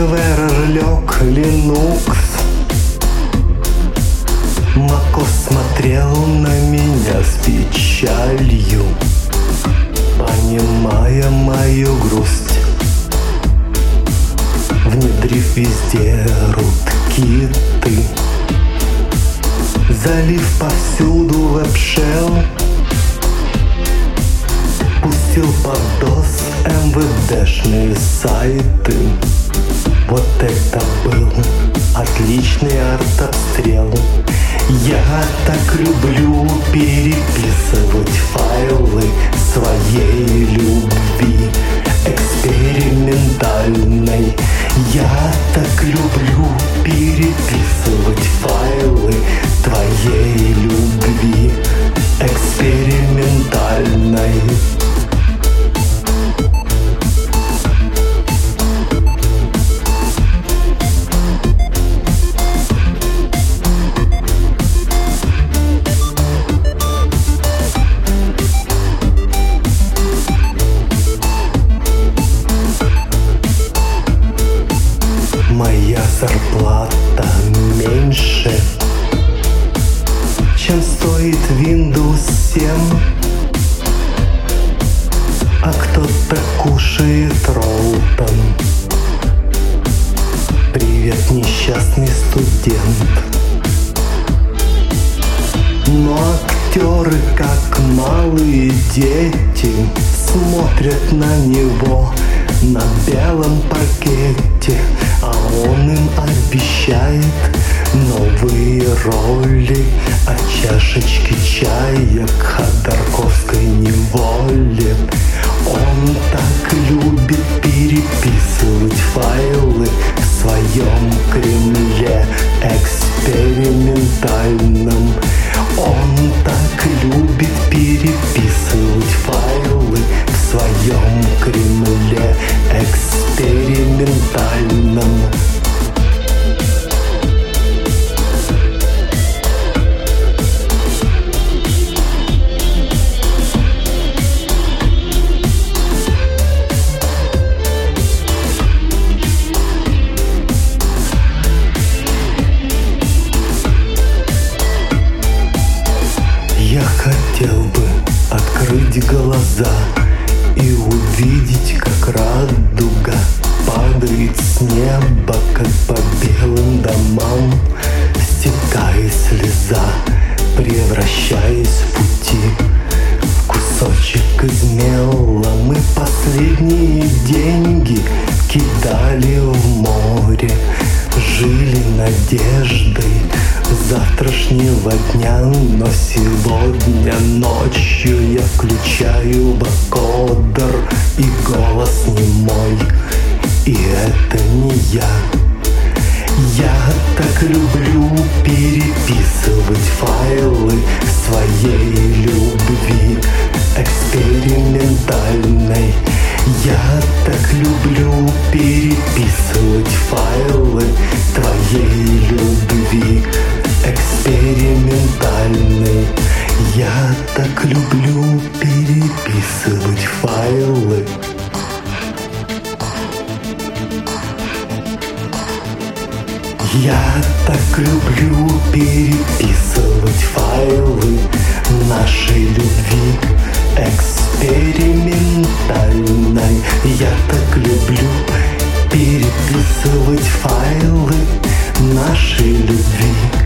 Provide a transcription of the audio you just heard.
Flavor лег Linux. macOS смотрел на меня с печалью, понимая мою грусть, внедрив везде руткиты, залив повсюду веб-шелл, пустил под DOS МВДшные сайты. Вот это был отличный артобстрел. Я так люблю переписывать файлы своей любви экспериментальной. Я так люблю переписывать файлы твоей любви экспериментальной. Моя зарплата меньше, чем стоит Windows 7, а кто-то кушает роллтон. Привет, несчастный студент. Но актеры, как малые дети, смотрят на него на белом паркете, а он им обещает новые роли, от чашечки чая к ходорковской неволе. Он так любит переписывать файлы в своем Кремле экспериментальном. Он так любит переписывать файлы в своем Кремле экспериментальном. Я хотел бы открыть глаза и увидеть, как радуга падает с неба, как по белым домам стекает слеза, превращаясь в пути в кусочек из мела. Мы последние деньги кидали в море, жили надеждой завтрашнего дня, но сегодня ночью я включаю вокодер, и голос не мой, и это не я. Я так люблю переписывать файлы своей любви экспериментальной. Я так люблю переписывать файлы твоей любви экспериментальной. Я так люблю переписывать файлы. Я так люблю переписывать файлы нашей любви экспериментальной. Я так люблю переписывать файлы нашей любви